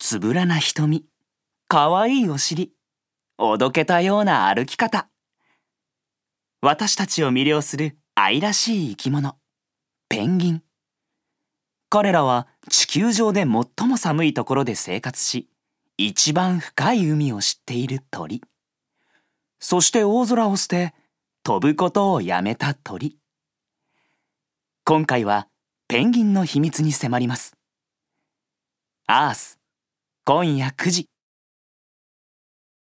つぶらな瞳、かわいいお尻、おどけたような歩き方。私たちを魅了する愛らしい生き物、ペンギン。彼らは地球上で最も寒いところで生活し、一番深い海を知っている鳥。そして大空を捨て、飛ぶことをやめた鳥。今回はペンギンの秘密に迫ります。アース、今夜9時。